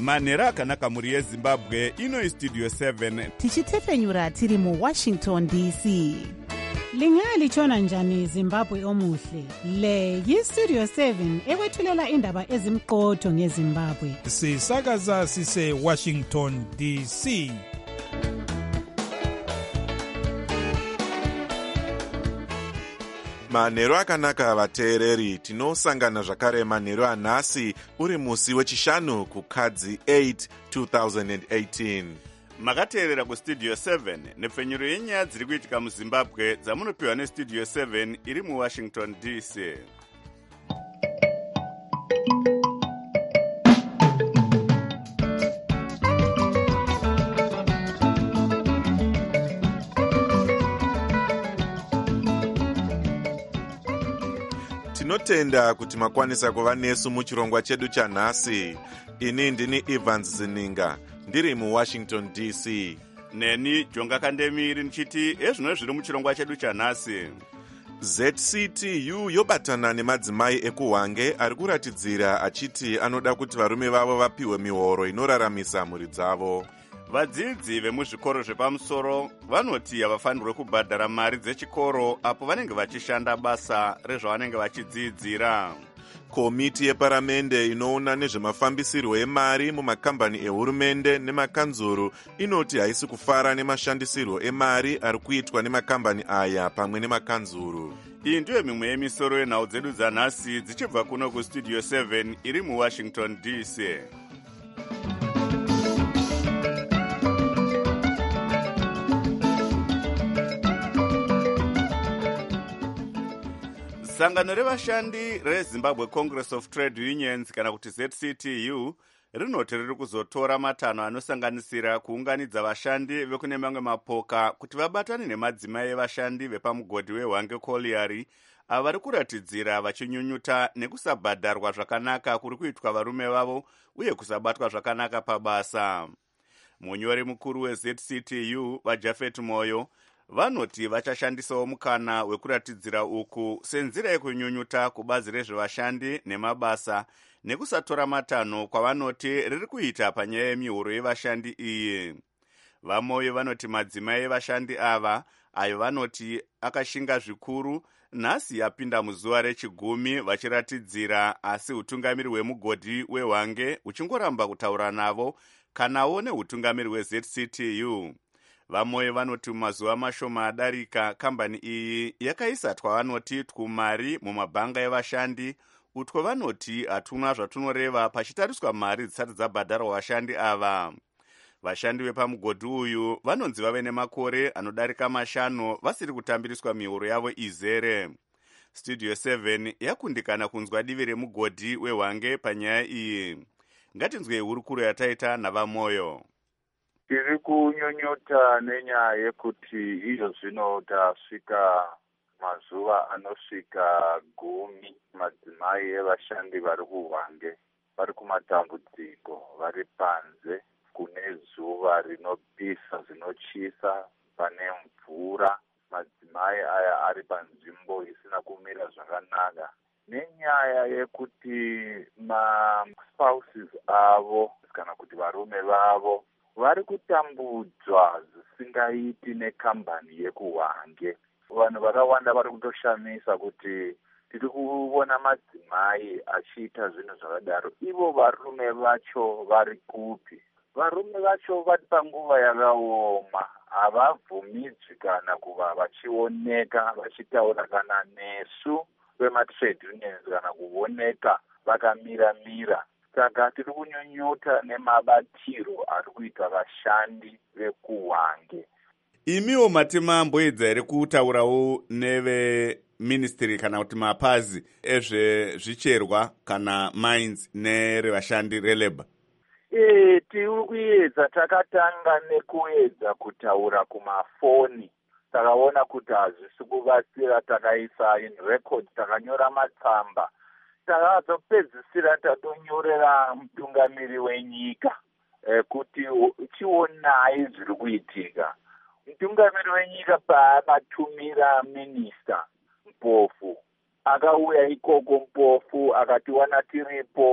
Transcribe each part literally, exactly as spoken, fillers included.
manhero akanaka mhuri yezimbabwe. Ino istudio seven tichitefenyura tiri muwashington D C. Lingalitshona njani Zimbabwe omuhle? Le yistudio seven ekwethulela indaba ezimqotho ngeZimbabwe. Sisakaza sise Washington D C. Manhero akanaka vateereri, tinosangana zvakare manhero anhasi uri musi wechishanu kukadzi eight two thousand eighteen. Makateerera kustudio seven nepfenyuro yenyaya dziri kuitika muZimbabwe dzamunopiwa nestudio seven iri muWashington D C. Tinotenda kuti makwanisa kuva nesu muchirongwa chedu chanhasi. Ini ndini Evans Zininga, ndiri muWashington D C. Neni Jonga Kandemiri nichiti ezvino zviri muchirongwa chedu chanhasi. Z C T U yobatana nemadzimai ekuhwange ari kuratidzira achiti anoda kuti varume vavo vapiwe mihoro inoraramisa mhuri dzavo. Vadzidzi vemuzvikoro zvepamusoro vanoti havafanirwe kubhadhara mari dzechikoro apo vanenge vachishanda basa rezvavanenge vachidzidzira. Komiti yeparamende inoona nezvemafambisirwo emari mumakambani ehurumende nemakanzuru inoti haisi kufara nemashandisirwo emari ari kuitwa nemakambani aya pamwe nemakanzuru. Iyi ndiyo mimwe yemisoro yenhau dzedu dzanhasi dzichibva kuno kustudio seven iri muWashington D C. Sangano revashandi reZimbabwe Congress of Trade Unions kana kuti Z C T U rinoti riri kuzotora matanho anosanganisira kuunganidza vashandi vekune mamwe mapoka kuti vabatane nemadzimai evashandi vepamugodhi weHwange Colliery ava vari kuratidzira vachinyunyuta nekusabhadharwa zvakanaka kuri kuitwa varume vavo uye kusabatwa zvakanaka pabasa. Munyori mukuru weZ C T U vaJafet Moyo vanoti vachashandisawo mukana wekuratidzira uku senzira yekunyunyuta kubazi rezvevashandi nemabasa nekusatora matanho kwavanoti riri kuita panyaya yemihoro yevashandi iyi. Vamoyo vanoti madzimai evashandi ava ayo vanoti akashinga zvikuru nhasi yapinda muzuva rechigumi vachiratidzira, asi utungamiri hwemugodhi weHwange uchingoramba kutaura navo kanawo neutungamiri weZ C T U. Vamoyo vanoti mumazuva mashoma adarika kambani iyi yakaisa twavanoti twumari mumabhanga evashandi, utwo vanoti hatuna zvatunoreva pachitariswa mari dzisati dzabhadharwa vashandi ava. Vashandi vepamugodhi uyu vanonzi vave nemakore anodarika mashanu vasiri kutambiriswa mihoro yavo izere. Studio seven yakundikana kunzwa divi remugodhi weHwange panyaya iyi. Ngatinzwe hurukuro yataita navamoyo. Tiri kunyunyuta nenyaya yekuti iyo zvino tasvika mazuva anosvika gumi madzimai evashandi vari kuHwange vari kumatambudziko, vari panze kune zuva rinopisa zvinochisa, pane mvura. Madzimai aya ari panzvimbo isina kumira zvakanaka nenyaya yekuti maspouses avo kana kuti varume vavo vari kutambudzwa zvisingaiti nekambani yekuHwange. Vanhu vakawanda vari kutoshamisa kuti tiri kuona madzimai achiita zvinhu zvakadaro. Ivo varume vacho vari kupi? Varume vacho vari panguva yakaoma, havabvumidzwi kana kuva vachioneka vachitaura kana nesu vematrade unions kana kuoneka vakamira-mira. Saka tiri kunyunyuta nemabatiro ari kuita vashandi vekuHwange. Imiwo matima amboedza here kutaurawo neveministry kana kuti mapazi ezvezvicherwa kana mines nerevashandi relabor? E, tiri kuedza, takatanga nekuedza kutaura kumafoni. Takaona kuti hazvisi kuvatsira, takaisa in record, takanyora matsamba. Takazopedzisira tatonyorera mutungamiri wenyika e, kuti chionai zviri kuitika. Mutungamiri wenyika paakatumira minista Mpofu akauya ikoko Mpofu akatiwana tiripo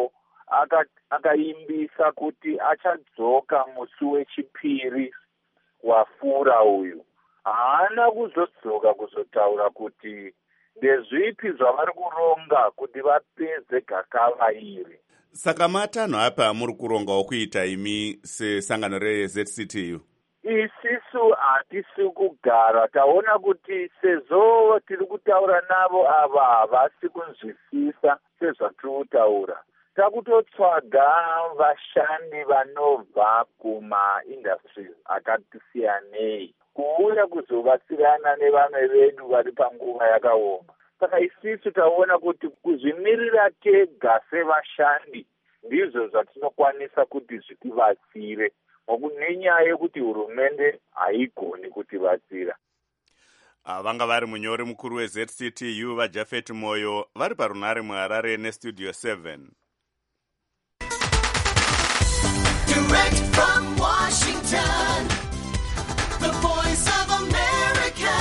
akaimbisa aka kuti achadzoka musi wechipiri wafura uyu. Haana kuzodzoka kuzotaura kuti ndezvipi zvavari kuronga kuti vapedze gakava iri. Saka matanho apa muri kurongawo kuita imi sesangano reZ C T U? Isisu hatisi kugara, taona kuti sezvo tiri kutaura navo ava havasi kunzwisisa sezvatiri kutaura. Takutotsvaga vashandi vanobva kuma-industries akati siyanei kuuya kuzobatsirana nevamwe vedu vari panguva yakaoma. Saka isisu taona kuti kuzvimirira tega sevashandi ndizvo zvatinokwanisa kuti zvitibatsire, nenyaya yekuti hurumende haigoni kutibatsira. Vanga vari munyori mukuru weZ C T U vaJafet Moyo vari parunare muHarare neStudio seven. Direct from Washington, the voice of America,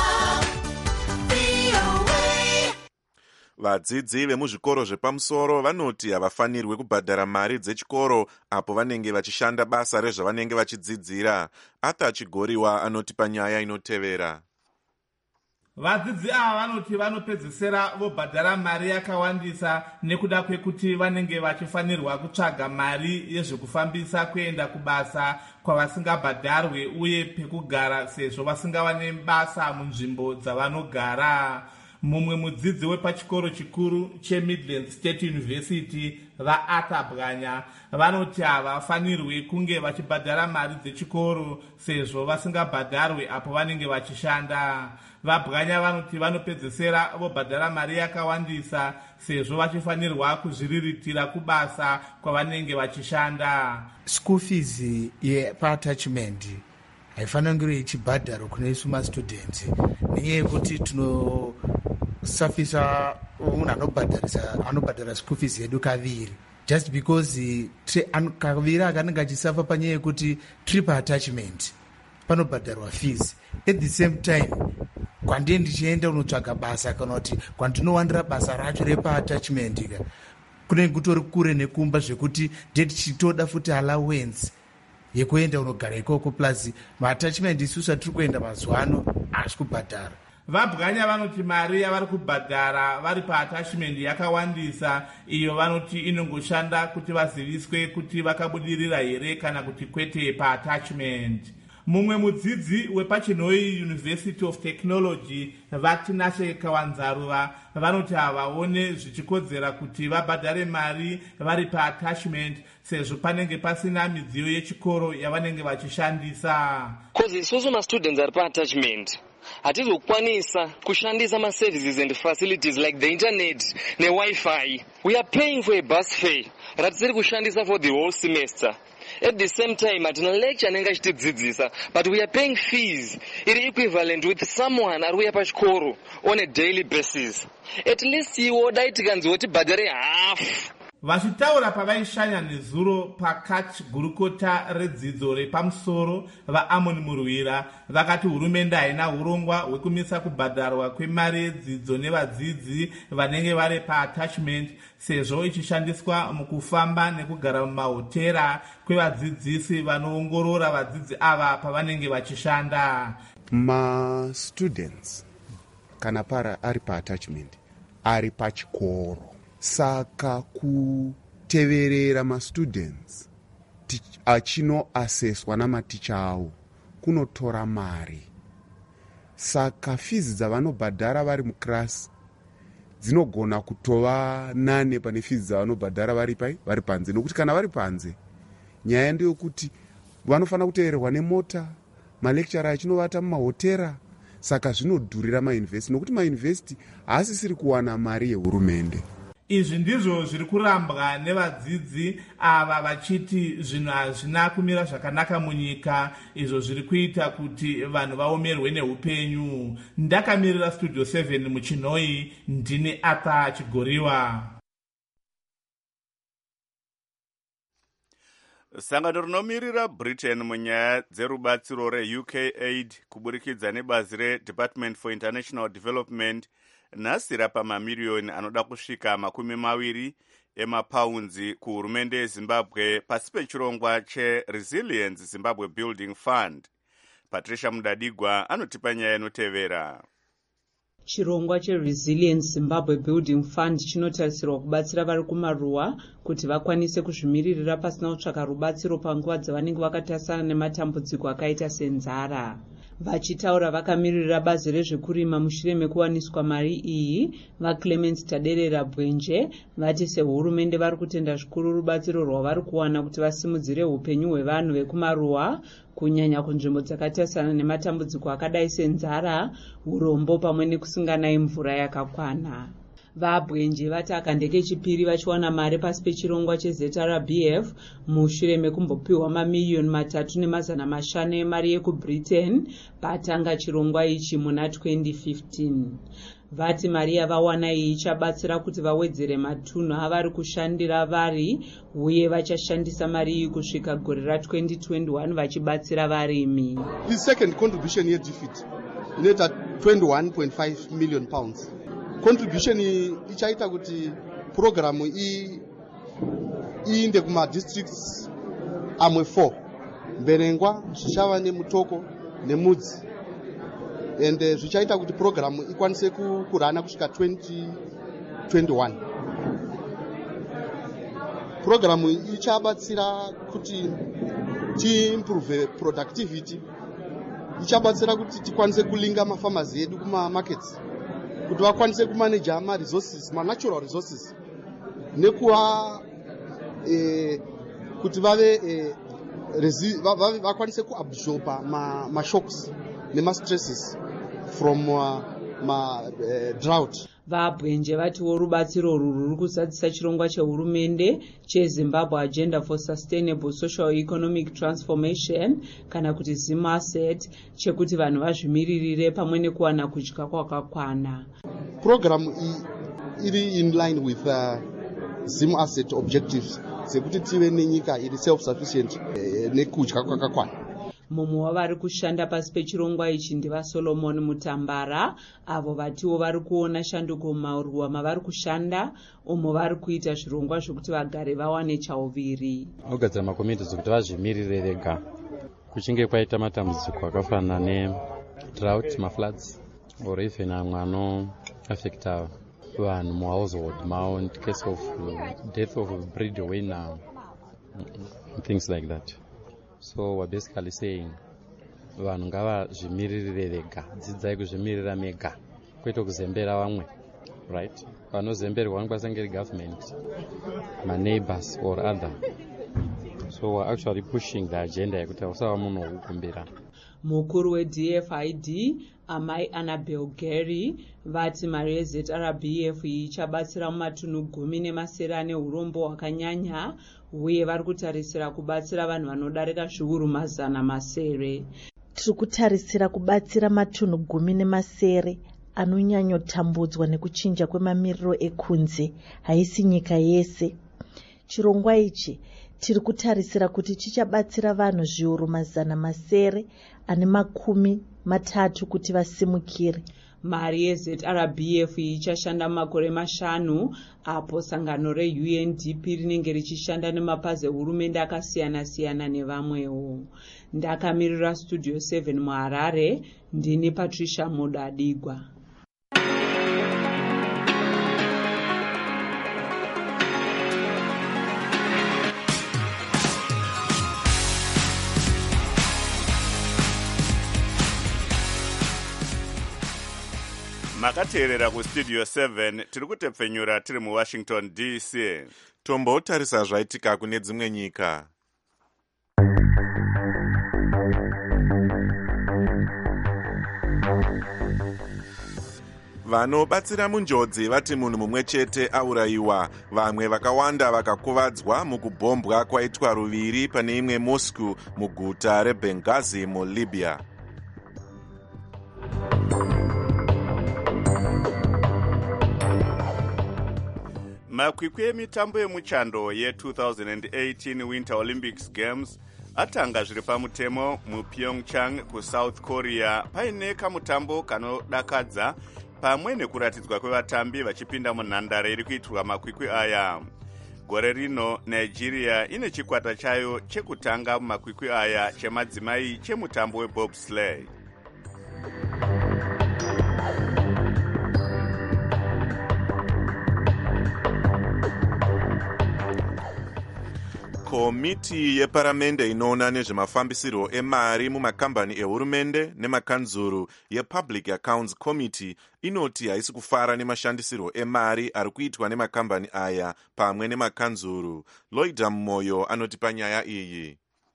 V O A. Vadzidzi vemuzvikoro zvepamusoro vanoti havafanirwi kubhadhara mari dzechikoro apo vanenge vachishanda basa rezvavanenge vachidzidzira. Arthur Chigoriwa anoti panyaya inotevera. Vadzidzi ava vanoti vanopedzisira vobhadhara mari yakawandisa nekuda kwekuti vanenge vachifanirwa kutsvaga mari yezvekufambisa kuenda kubasa kwavasingabhadharwe uye pekugara sezvo vasingawane basa munzvimbo dzavanogara. Mumwe mudzidzi wepachikoro chikuru cheMidland State University vaArthur Bwanya vanoti havafanirwi kunge vachibhadhara mari dzechikoro sezvo vasingabhadharwe apo vanenge vachishanda. VaBwanya vanoti vanopedzesera vobhadhara mari yakawandisa sezvo vachifanirwa kuzviriritira kubasa kwavanenge vachishanda. School fees yepa-attachment haifaniri ichibhadharwa kune isu mastudents nenyaya yekuti tinosafisa munhu anobhadharisa anobhadhara school fees yedu kaviri, just because kaviri akanenge achisafa panyaya yekuti trip attachment panobhadharwa fees. At the same time kwandie ndichienda unotsvaga basa kana kuti kwandinowandira basa racho repa-attachment ka kunenge kutori kure nekumba zvekuti ndetichitoda futi allowance yekuenda unogara ikoko plus ma-attachment isusu atiri kuenda mazuva ano hasi kubhadhara. VaBwanya vanoti mari yavari kubhadhara vari pa-attachment yakawandisa, iyo vanoti inongoshanda kuti vaziviswe kuti vakabudirira here kana kuti kwete pa-attachment. Mumwe mudzidzi wepachinoi University of Technology vatinashe Kawanzaruva vanoti havaone zvichikodzera kuti vabhadhare mari vari pa-attachment sezvo panenge pasina midziyo yechikoro yavanenge vachishandisa. Kozi isusu ma-students ari pa-attachment hatizokwanisa kushandisa ma-services and facilities like the internet ne-Wi-Fi. We are paying for a bus fare ratisiri kushandisa for the whole semester. At the same time, atina lecture nenga chitidzidzisa, but we are paying fees iri equivalent with someone aruya pachikoro on a daily basis. At least iwo dai tikanzi wotibhadhare half. Vachitaura pavaishanya nezuro pakati gurukota redzidzo repamusoro vaAmon Murwira vakati hurumende haina urongwa hwekumisa kubhadharwa kwemari yedzidzo nevadzidzi vanenge vari pa-attachment sezvo ichishandiswa mukufamba nekugara mumahotera kwevadzidzisi vanoongorora vadzidzi ava pavanenge vachishanda. Ma-students kana para ari pa-attachment ari pachikoro. Saka kuteverera ma-students achinoaseswa namaticha avo kunotora mari. Saka fees dzavanobhadhara vari muklasi dzinogona kutova nane pane fees dzavanobhadhara vari pai vari panze, nokuti kana vari panze nyaya ndeyokuti vanofanira kutevererwa nemota, malekchara achinovata mumahotera. Saka zvinodhurira mauniversity nokuti mauniversity haasisiri kuwana mari yehurumende. Izvi ndizvo zviri kurambwa nevadzidzi ava vachiti zvinhu hazvina kumira zvakanaka munyika, izvo zviri kuita kuti vanhu vaomerwe neupenyu. Ndakamirira Studio seven muchinoi, ndini Arthur Chigoriwa. Sangano rinomirira Britain munyaya dzerubatsiro reU K Aid kuburikidza nebazi reDepartment for International Development nhasi rapa mamiliyoni anoda kusvika makumi maviri emapaunzi kuhurumende yezimbabwe pasi pechirongwa cheresilience zimbabwe building fund. Patricia Mudadigwa anotipa nyaya inotevera. Chirongwa cheresilience zimbabwe building fund chinotarisirwa kubatsira vari kumaruwa kuti vakwanise kuzvimiririra pasina kutsvaka rubatsiro panguva dzavanenge vakatarisana nematambudziko akaita senzara. Vachitaura vakamirira bazi rezvekurima mushure mekuwaniswa mari iyi, vaClement Taderera Bwenje vati sehurumende vari kutenda zvikuru rubatsiro rwavari kuwana kuti vasimudzire upenyu hwevanhu vekumaruwa, kunyanya kunzvimbo dzakatarisana nematambudziko akadai senzara, urombo pamwe nekusinganayi mvura yakakwana. VaBwenje vati akandeke chipiri vachiwana mari pasi pechirongwa cheZ R B F mushure mekumbopiwa mamiliyoni matatu nemazana mashanu emari yekuBritain patanga chirongwa ichi muna twenty fifteen. Vati mari yavawana iyi ichabatsira kuti vawedzere matunhu avari kushandira vari uye vachashandisa mari iyi kusvika gore ra twenty twenty-one vachibatsira varimi. The second contribution yedefeat inoita twenty-one point five million pounds. Contribution ichaita kuti programu i iinde kuma districts amwe four, Mberengwa, Zvichava neMutoko neMudzi, and uh, zvichaita kuti programu ikwanise kurana kusvika twenty twenty-one. Programu ichabatsira kuti ti improve productivity, ichabatsira kuti tikwanise kulinga mafamers edu kuma markets, kuti vakwanise kumaneja ma resources, ma natural resources, nekuwa eh, kuti vave eh, vakwanise kuabsorba ma, ma shocks nema stresses from uh, ma uh, drought. VaBwenje vatiwo rubatsiro urwu ruri kuzadzisa chirongwa chehurumende cheZimbabwe Agenda for Sustainable Social Economic Transformation kana kuti ZIMASET chekuti vanhu vazvimiririre pamwe nekuwana kudya kwakakwana. Programu iri in line with uh, ZIMASET objectives sekuti tive nenyika iri self sufficient eh, nekudya kwakakwana. Mumwe wavari kushanda pasi pechirongwa ichi ndivaSolomon Mutambara, avo vatiwo vari kuona shanduko mumaruwa mavari kushanda, umo vari kuita zvirongwa zvokuti vagare vawane chauviri. Ogadzira makomiti kuti vazvimirire vega kuchinge kwaita matambudziko akafanana nedrought, mafloods, or even amwe anoaffecta vanhu muhousehold mavo in case of death of a breadwinner, things like that. So we're basically saying vanhu ngavazvimiririre vega, dzidzai kuzvimirira mega kwete kuzembera vamwe, right? Vanozemberwa vanokwanisa ngeri government, my neighbors or other. So we're actually pushing the agenda yekuti usava munhu wokukumbira. Mukuru weD F I D Amai Annabel Gary vati mari yeZ R B F ichabatsira mumatunhu gumi nemasere ane urombo hwakanyanya uye vari kutarisira kubatsira vanhu vanodarika zviuru mazana masere. Tiri kutarisira kubatsira matunhu gumi nemasere anonyanyotambudzwa nekuchinja kwemamiriro ekunze, haisi nyika yese. Chirongwa ichi tiri kutarisira kuti chichabatsira vanhu zviuru mazana masere ane makumi matatu kuti vasimukire. Mari yeZ R B F ichashanda makore mashanu, apo sangano reU N D P rinenge richishanda nemapazi ehurumende akasiyana siyana nevamwewo. Ndakamirira Studio seven muHarare, ndini Patricia Mudadigwa. Makateerera kuStudio seven tiri kutepfenyura tiri muWashington D C. Tombotarisa zvaitika kune dzimwe nyika. Vanobatsira munjodzi vati munhu mumwe chete aurayiwa, vamwe vakawanda vakakuvadzwa mukubhombwa kwaitwa ruviri pane imwe Moscow muguta reBenghazi muLibya. Makwikwi emitambo yemuchando ye-twenty eighteen Winter Olympics Games atanga zviri pamutemo muPyeongchang kuSouth Korea paine kamutambo kanodakadza pamwe nekuratidzwa kwevatambi vachipinda munhandare iri kuitirwa makwikwi aya. gore rino nigeria ine chikwata chayo chekutanga mumakwikwi aya chemadzimai chemutambo webobsleigh. komiti yeparamende inoona nezvemafambisirwo emari mumakambani ehurumende nemakanzuru yepublic accounts committee inoti haisi kufara nemashandisirwo emari ari kuitwa nemakambani aya pamwe nemakanzuru. Loida Moyo anoti panyaya iyi.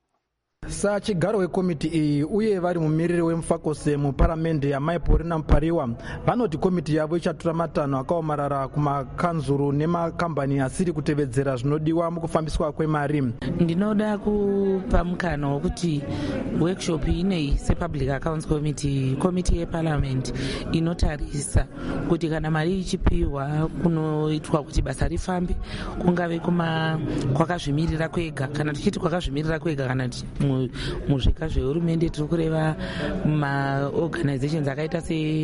Sachigaro wekomiti iyi uye vari mumiriri wemufakose muparamende yamaiporina Mupariwa vanoti komiti yavo ichatora matanho akaomarara kumakanzuru nemakambani asiri kutevedzera zvinodiwa mukufambiswa kwemari. Ndinoda kupa mukana wekuti workshop inei sepublic accounts committee komiti yeparliament inotarisa kuti kana mari ichipiwa kunoitwa kuti basa rifambe kungave kuma kwakazvimirira kwega, kana tichiti kwakazvimirira kwega kana muzvika zvehurumende tiri kureva maorganizations akaita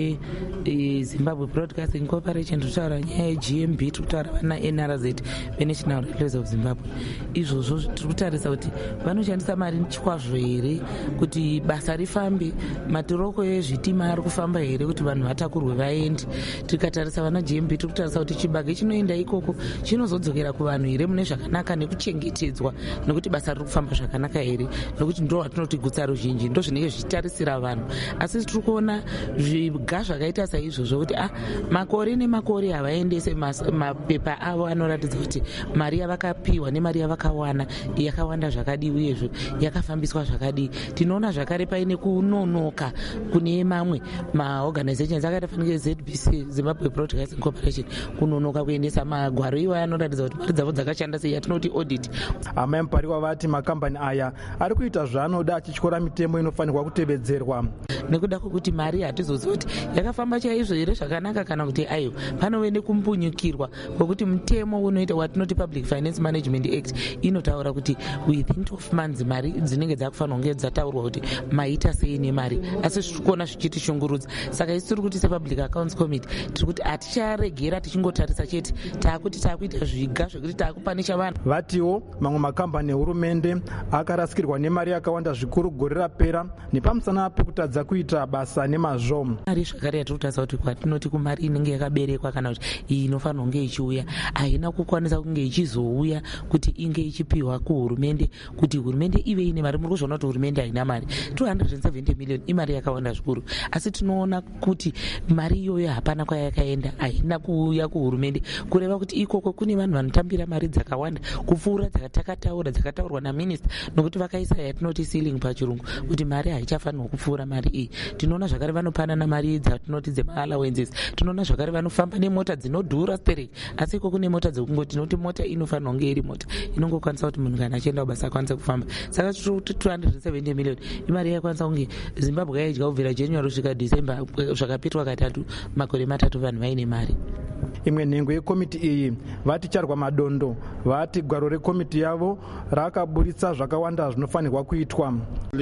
sezimbabwe broadcasting corporation, tiri kutaura nyaya yeG M B, tiri kutaura vana N R Z venational railways of zimbabwe. Izvozvo tiri kutarisa kuti vanoshandisa mari chikwazvo here kuti basa rifambe, matiroko ezvitima ari kufamba here kuti vanhu vatakurwe vaende. Tikatarisa vana G M B tiri kutarisa kuti chibage chinoenda ikoko chinozodzokera kuvanhu here mune zvakanaka nekuchengetedzwa, nekuti basa riri kufamba zvakanaka here, nokuti ndo watinoti gutsa ruzhinji ndo zvinenge zvichitarisira vanhu. Asi tiri kuona zviga zvakaita saizvozvo kuti ah, makore nemakore havaendese mapepa avo anoratidza kuti mari yavakapiwa nemari yavakawana yakawanda zvakadii uyezvo yakafambiswa zvakadii. Tinoona zvakare paine kunonoka kune mamwe maorganizations akaita fanike Z B C, Zimbabwe Broadcasting Corporation, kunonoka kuendesa magwaro iwayo anoratidza kuti mari dzavo dzakashanda sei, yatinoti audit. Amai Mupariwa vati makambani aya ari kuita zvaanoda achityora mitemo inofanirwa kutevedzerwa. Nekuda kwokuti mari hatizoziva kuti yakafamba chaizvo here zvakanaka kana kuti aiwa panove nekumbunyukirwa kwokuti mutemo unoita watinoti Public Finance Management Act inotaura kuti within twelve months mari dzinenge dzakufanirwa kunge dzataurwa kuti maita sei nemari, asi tiri kuona zvichiti shungurudza. Saka isi tiri kuti sepublic accounts committee tiri kuti haticharegera tichingotarisa chete, taakuti taakuita zviga zvekuti taakupanisha vanhu. Vatiwo mamwe makambani ehurumende akarasikirwa nemari yakawanda zvikuru gore rapera nepamusana pekutadza kuita basa nemazvo. Mari zvakare yatiri kutarisa kuti kwatinoti kumari inenge yakaberekwa kana kuti iyi inofanirwa kunge ichiuya haina kukwanisa kunge ichizouya kuti inge ichipiwa kuhurumende, kuti hurumende ive ine mari. Muri kuzviona kuti hurumende haina mari, two hundred seventy million imari yakawanda zvikuru, asi tinoona kuti mari iyoyo hapana kwayakaenda, haina kuuya kuhurumende, kureva kuti ikoko kune vanhu vanotambira mari dzakawanda kupfuura dzakatakataura dzakataurwa naminista, nokuti vakaisa yatinoti ceiling pachirungu kuti mari haichafanirwa kupfuura mari iyi. Tinoona zvakare vanopanana mari dzatinoti dzemaalawences, tinoona zvakare vanofamba nemota dzinodhura stereki, asi ikoko kune mota dzekungoti tinoti mota inofanirwa kunge iri mota inongokwanisa kuti munhu kana achienda kubasa akwanise kufamba. Saka tiri two hundred seventy million imari yaikwanisa kunge Zimbabwe yaidya kubvira January kusvika December zvakapitwa katatu, makore matatu vanhu vaine mari. Imwe nhengo yekomiti iyi vati charwa madondo, vati gwaro rekomiti yavo rakaburitsa zvakawanda zvinofanirwa kuitwa.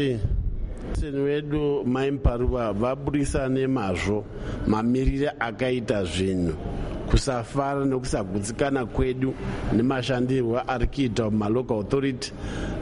Seni wedu Mai Mupariwa vaburisa nemazvo mamirire akaita zvinhu, kusafara nekusagutsikana kwedu nemashandirwo ari kuita mumalocal authority,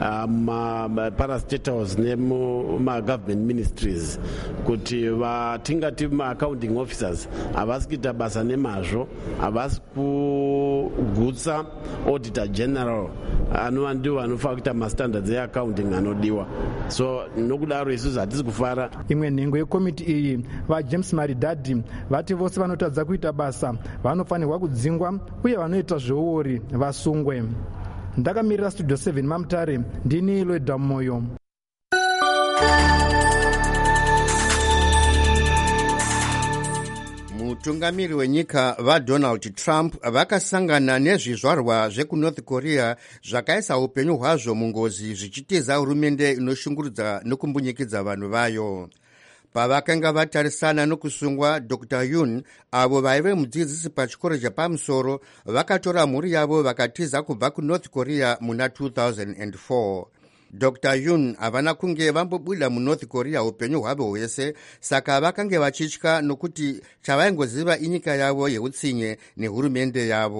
maparastatals nemumagovernment ministries, kuti vatingati maaccounting officers havasi kuita basa nemazvo, havasi kugutsa auditor general anova ndiwo anofanira kuita mastandards eaccounting anodiwa. So nokudaro isusu hatisi kufara. Imwe nhengo yekomiti iyi vaJames Maridadhi vati vose vanotadza kuita basa vanofanirwa kudzingwa uye vanoita zveuori vasungwe. Ndakamirira Studio seven Mamutare, ndini Loida Moyo. Mutungamiri wenyika vaDonald Trump vakasangana nezvizvarwa zvekuNorth Korea zvakaisa upenyu hwazvo mungozi zvichitiza hurumende inoshungurudza nokumbunyikidza vanhu vayo. Pavakanga vatarisana nokusungwa, Doctor Yoon, avo vaive mudzidzisi pachikoro chapamusoro, vakatora mhuri yavo vakatiza kubva kuNorth Korea muna two thousand four. Doctor Yoon havana kunge vambobuda muNorth Korea upenyu hwavo hwese, saka vakange vachitya nokuti chavaingoziva inyika yavo yeutsinye nehurumende yavo.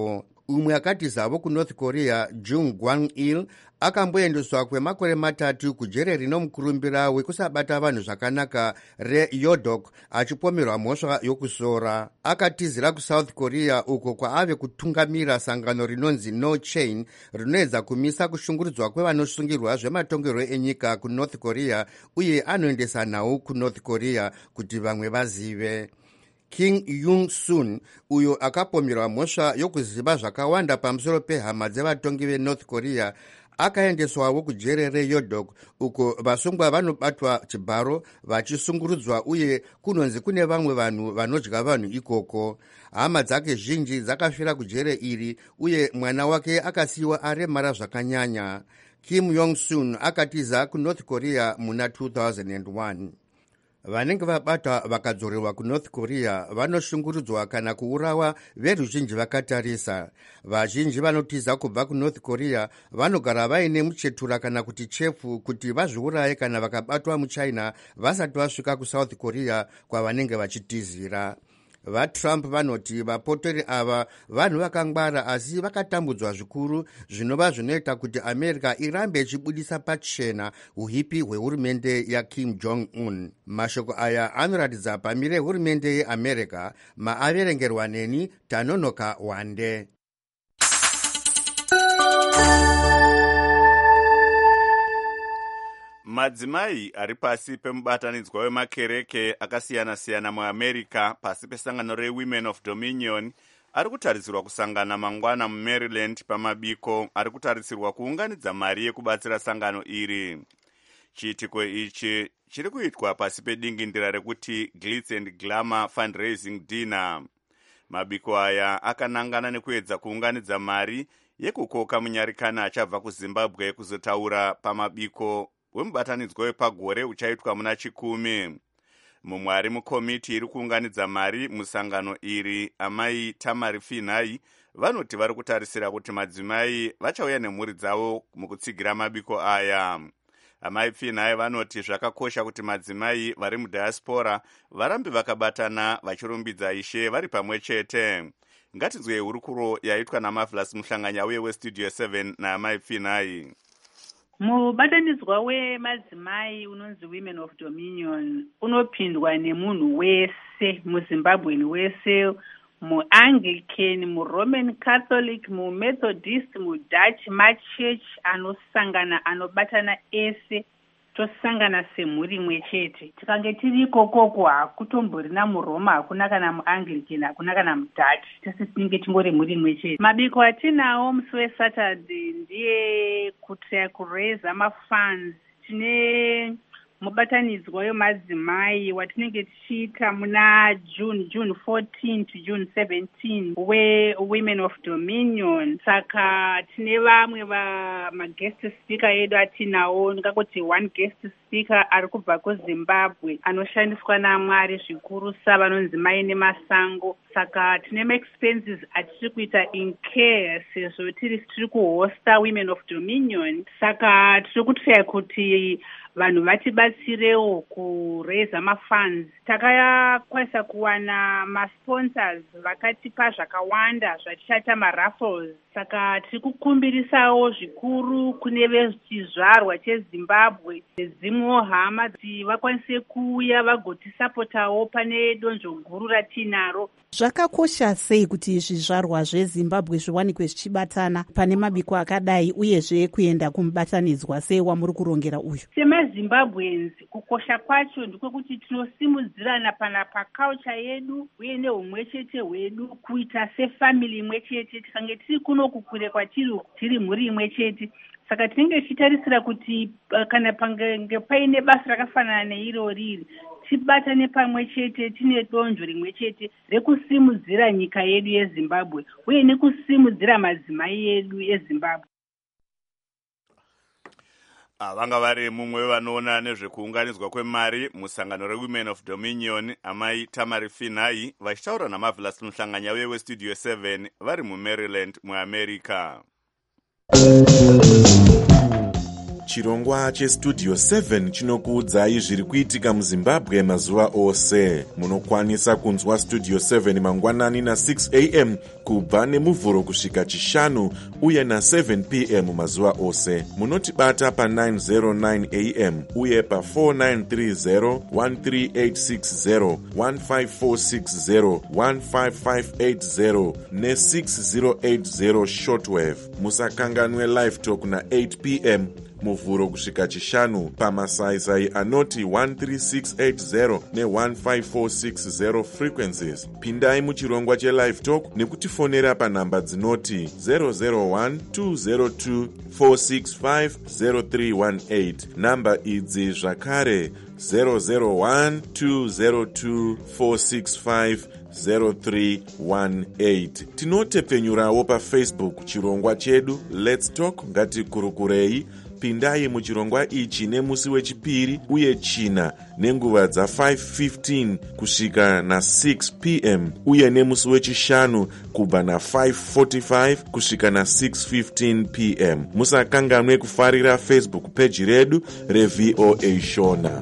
umwe akati zavo kunorth korea jung gwang-il akamboendeswa kwemakore matatu kujere rino mukurumbira wekusabata vanhu zvakanaka reyodok achipomerwa mhosva yokusora. Akatizira kusouth korea uko kwaave kutungamira sangano rinonzi no chain rinoedza kumisa kushungurudzwa kwevanosungirwa zvematongerwo enyika kunorth korea uye anoendesa nhau kunorth korea kuti vamwe vazive. King Yung Sun, uyo akapomerwa mhosva yokuziva zvakawanda pamusoro pehama dzevatongi venorth korea, akaendeswawo kujere reyodok uko vasungwa vanobatwa chibharo vachisungurudzwa uye kunonzi kune vamwe vanhu vanodya vanhu ikoko. Hama dzake zhinji dzakafira kujere iri uye mwana wake akasiyiwa aremara zvakanyanya. Kim Yong Sun akatiza kunorth korea muna two thousand one. Vanenge vabatwa vakadzorewa kunorth korea vanoshungurudzwa kana kuurawa veruzhinji vakatarisa. Vazhinji vanotiza kubva kunorth korea vanogara vaine muchetura kana kuti chefu kuti vazviuraye kana vakabatwa muchina vasati vasvika kusouth korea kwavanenge vachitizira. VaTrump vanoti vapotori ava vanhu vakangwara asi vakatambudzwa zvikuru zvinova zvinoita kuti America irambe ichibudisa pachena uhipi hwehurumende yaKim Jong-un. Mashoko aya anoratidza pamire hurumende yeAmerica. Maaverengerwa neni Tanonoka Wande. Madzimai ari pasi pemubatanidzwa wemakereke akasiyana-siyana muAmerica pasi pesangano reWomen of Dominion ari kutarisirwa kusangana mangwana muMaryland pamabiko ari kutarisirwa kuunganidza mari yekubatsira sangano iri. Chiitiko ichi chiri kuitwa pasi pedingindira rekuti Glitz and Glamour Fundraising Dinner. Mabiko aya akanangana nekuedza kuunganidza mari yekukoka munyarikana achabva kuZimbabwe kuzotaura pamabiko wemubatanidzwa wepagore uchaitwa muna chikumi. Mumwe ari mukomiti iri kuunganidza mari musangano iri, amai Tamari Finai, vanoti vari kutarisira kuti madzimai vachauya nemhuri dzavo mukutsigira mabiko aya. Amai Finai vanoti zvakakosha kuti madzimai vari mudiaspora varambe vakabatana vachirumbidza Ishe vari pamwe chete. Ngatinzwe hurukuro yaitwa naMavlas Muhlanganya uye weStudio seven naamai Finai. Mubatanidzwa wemadzimai unonzi Women of Dominion unopindwa nemunhu wese muZimbabwean wese, muAnglican, muRoman Catholic, muMethodist, muDutch, machurch anosangana anobatana ese tosangana semhuri imwe chete. Tikange tiri ikokoko hakutomborina muRoma, hakuna kana muAnglican, hakuna kana muDutch, tese tinenge tingori mhuri imwe chete. Mabiko atinawo musi weSaturday ndiye kutry kuraise mafunds. Tine mubatanidzwa wemadzimai watinenge tichiita muna June June fourteen to June seventeen weWomen of Dominion. Saka tine vamwe va maguest speaker edu atinawo, ndingangoti one guest speaker ari kubva kuZimbabwe anoshandiswa naMwari zvikuru savanonzi Maine Masango. Saka tine expenses atiri kuita in care sezvo tiri tiri kuhosta Women of Dominion. Saka tiri kutry kuti vanhu vatibatsirewo kuraise mafunds. Takakwanisa kuwana masponsors vakatipa zvakawanda zvatichaita maraffles. Saka tiri kukumbirisawo zvikuru kune vechizvarwa cheZimbabwe nezimwewo hama kuti vakwanise kuuya vagotisapotawo pane donzvo guru ratinaro. Zvakakosha sei kuti zvizvarwa zveZimbabwe zviwanikwe zvichibatana pane mabiko akadai uyezve kuenda kumubatanidzwa sei wamuri kurongera uyu? SemaZimbabweans kukosha kwacho ndikokuti tinosimudzirana pana paculture yedu uye neumwe chete hwedu kuita sefamily imwe chete. Tikange tiri kuno kukure kwatiri tiri mhuri imwe chete, saka tinenge tichitarisira kuti kana pange paine basa rakafanana neiro riri tibatane pamwe chete, tine donzvo rimwe chete rekusimudzira nyika yedu yeZimbabwe uye nekusimudzira madzimai edu eZimbabwe. Vanga vari mumwe wevanoona nezvekuunganidzwa kwemari musangano reWomen of Dominion, amai Tamari Finai, vachitaura naMavlas Muhlanganya uye weStudio seven vari muMaryland muAmerica. chirongwa chestudio seven chinokuudzai zviri kuitika muzimbabwe mazuva ose. Munokwanisa kunzwa studio seven mangwanani na six a m kubva nemuvhuro kusvika chishanu uye na seven p m mazuva ose. Munotibata pa nine oh nine a m uye pa four nine three zero, one three eight six zero, one five four six zero, one five five eight zero ne six zero eight zero shortwave. Musakanganwe live talk na eight p m muvhuro kusvika chishanu pamasaisai anoti one three six eight zero ne one five four six zero frequencies. Pindai muchirongwa chelive talk nekutifonera panhamba dzinoti zero zero one two zero two four six five zero three one eight. Namba idzi zvakare zero zero one two zero two four six five zero three one eight. Tinotepfenyurawo pafacebook chirongwa chedu Let's Talk Ngatikurukurei. Pindai muchirongwa ichi nemusi wechipiri uye china nenguva dza five fifteen kusvika na six p m uye nemusi wechishanu kubva na five forty-five kusvika na six fifteen p m. Musakanganwe kufarira Facebook page redu reV O A Shona.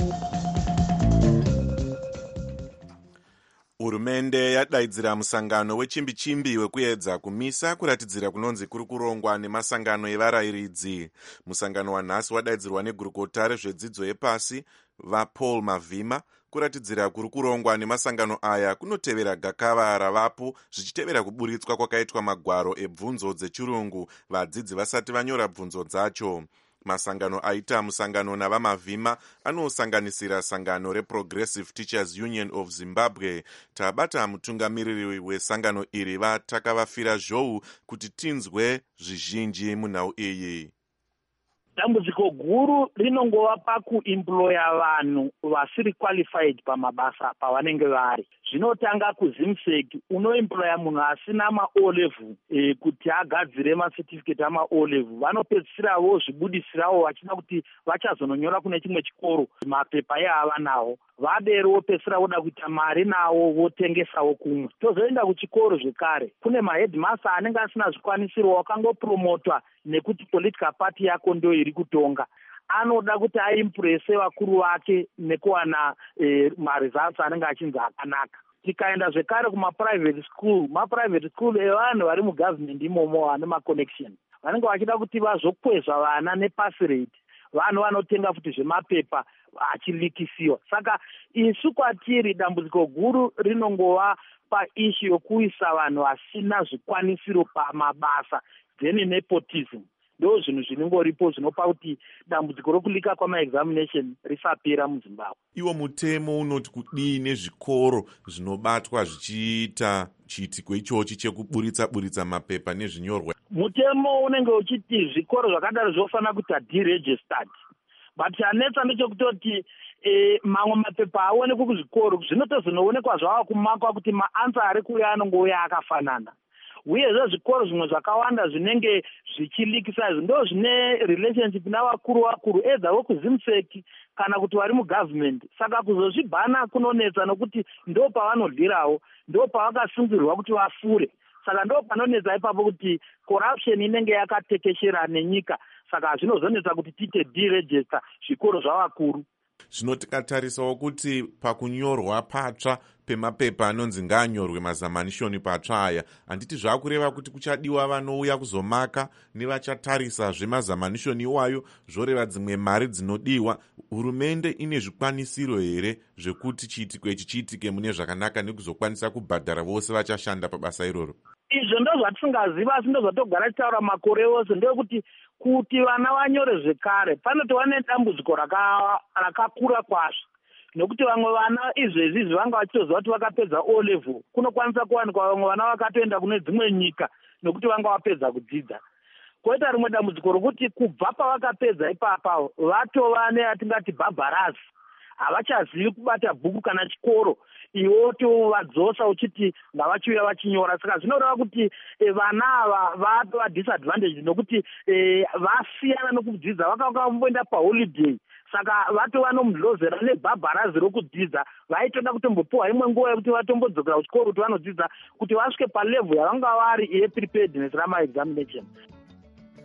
Hurumende yadaidzira musangano wechimbi-chimbi wekuedza kumisa kuratidzira kunonzi kuri kurongwa nemasangano evarayiridzi. Musangano wanhasi wadaidzirwa negurukota rezvedzidzo yepasi vaPaul Mavhima kuratidzira kuri kurongwa nemasangano aya kunotevera gakava ravapo zvichitevera kuburitswa kwakaitwa magwaro ebvunzo dzechirungu vadzidzi vasati vanyora bvunzo dzacho. Masangano aita musangano navamavhima anosanganisira sangano reProgressive Teachers Union of Zimbabwe. Tabata mutungamiriri wesangano iri vatakavafira zhou kuti tinzwe zvizhinji munhau iyi. Dambudziko guru rinongova pakuemploya vanhu vasiri qualified pamabasa pavanenge vari. Zvinotanga kuzimseki unoemploya munhu asina ma-O level e, kuti agadzire macertificate ama-O level. Vanopedzisirawo zvibudisirawo vachida kuti vachazononyora kune chimwe chikoro mapepa eava nawo. Vadero vopedzisira voda kuita mari nawo votengesawo kumwe. Tozoenda kuchikoro zvekare. Kune maheadmaster anenge asina zvikwanisiro wakangopromotwa nekuti political party yako ndio iri kutonga. Anoda kuti aimpresse vakuru vake nekuwana e, maresults anenge achinzi akanaka. Tikaenda zvekare kuma-private school, ma-private school evanhu vari mugovernment imomo vane ma-connection. Vanenge vachida kuti vazokwezva vana nepasi rate. Vanhu vanotenga futi zvemapepa achilikisiwa. Saka isu kwatiri dambudziko guru rinongova paishu yokuisa vanhu vasina zvikwanisiro pamabasa, then nepotism. Ndo zvinhu zvinongoripo zvinopa kuti dambudziko rokulika kwama-examination risapera muZimbabwe. Iwo mutemo unoti kudii nezvikoro zvinobatwa zvichiita chiitiko ichochi chekuburitsa-buritsa mapepa nezvinyorwa? Mutemo unenge uchiti zvikoro zvakadaro zvofanira kuita deregistered. But chanetsa ndechekutoti e, mamwe mapepa aonekwe kuzvikoro zvinotozonoonekwa zvava kumakwa kuti maansa ari kuuya anongouya akafanana. Uyezve zvikoro zvimwe zvakawanda zvinenge zvichilikisa ndo zvine relationship navakuru vakuru edza vokuzimseki kana kuti vari mugovernment. Saka kuzozvibhana kunonetsa nokuti ndo pavanodhirawo, ndo pavakasungirwa kuti vafure. Saka ndo panonetsa ipapo kuti corruption inenge yakatekeshera nenyika. Saka zvinozonetsa kuti tite deregister zvikoro zvavakuru. Zvino tikatarisawo kuti pakunyorwa patsva pemapepa anonzi ngaanyorwe mazamanishoni patsva aya, handiti zvakureva kuti kuchadiwa vanouya kuzomaka nevachatarisa zvemazamanishoni iwayo, zvoreva dzimwe mari dzinodiwa. Hurumende ine zvikwanisiro here zvekuti chiitiko ichi chiitike mune zvakanaka nekuzokwanisa kubhadhara vose vachashanda pabasa iroro? Izvo ndo zvatisingaziva, asi ndo zvatogara tichitaura makore ose, ndekuti kuti vana vanyore zvekare panotova nedambudziko rakakura kwazvo, nokuti vamwe vana izvezvi izvi vanga vachitoziva kuti vakapedza O level kunokwanisa kuwanikwa vamwe vana vakatoenda kune dzimwe nyika nokuti vanga vapedza kudzidza. Koita rimwe dambudziko rokuti kubva pavakapedza ipapa vatova neatingati bhabharazi, havachazivi kubata bhuku kana chikoro, iwo tovadzosa uchiti ngavachiuya vachinyora. Saka zvinoreva kuti e, vana ava vatova disadvantage nokuti e, vasiyana nokudzidza vakakamboenda paholiday. Saka vatova nomudlozera nebhabharazi rokudzidza, vaitoda kutombopiwa imwe nguva yekuti vatombodzokera kuchikoro kuti vanodzidza kuti vasvike palevel yavanga vari yepreparedness rama-examination.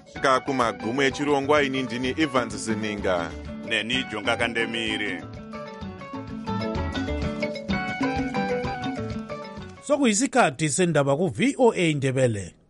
kakumagumo echirongwa ini ndini Evans Seninga neni Jonga Kandemiri. sokuyisikhathi sendaba ku-V O A Ndebele.